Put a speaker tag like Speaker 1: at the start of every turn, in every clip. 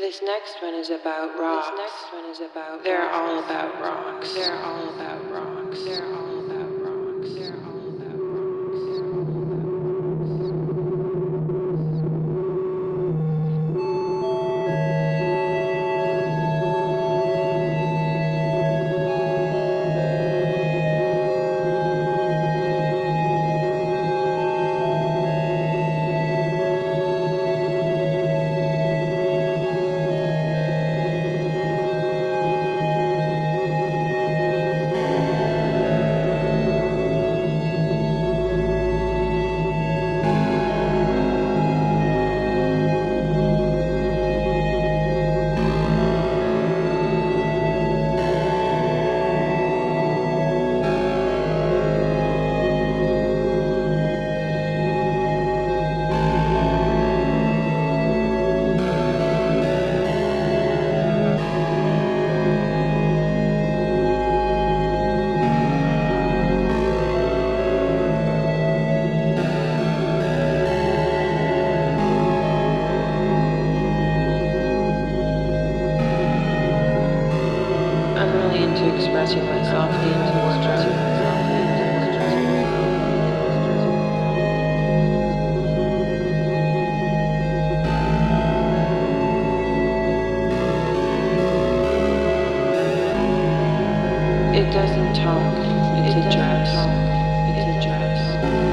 Speaker 1: This next one is about rocks. This next one is about They're all about rocks. They're all about rocks. They're all about rocks. They're all about rocks. They're all about I'm really into expressing myself in words. It doesn't talk, it's a dress. It's a dress.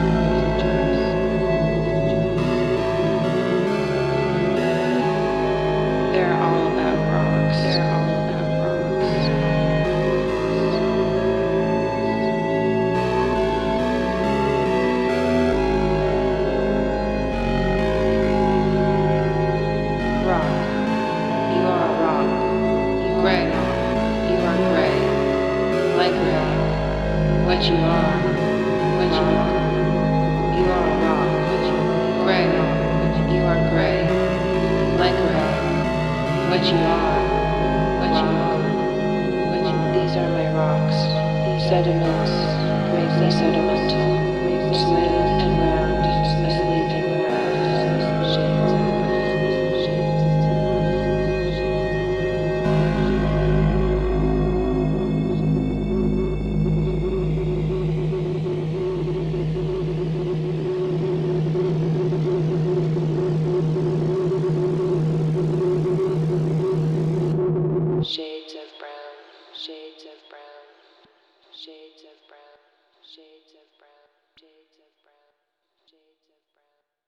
Speaker 1: They're all about rocks. They're all about rocks. Rock. You are a rock. Gray. You are gray. Like rain. What you are. What you are. You are a rock. Gray. You are gray. Like rain. What you are. What you are. What you are. These are my rocks. Sediments. Gravely sedimental. Smooth and round. Asleep and around. Shades of shades of brown, shades of brown, shades of brown, shades of brown.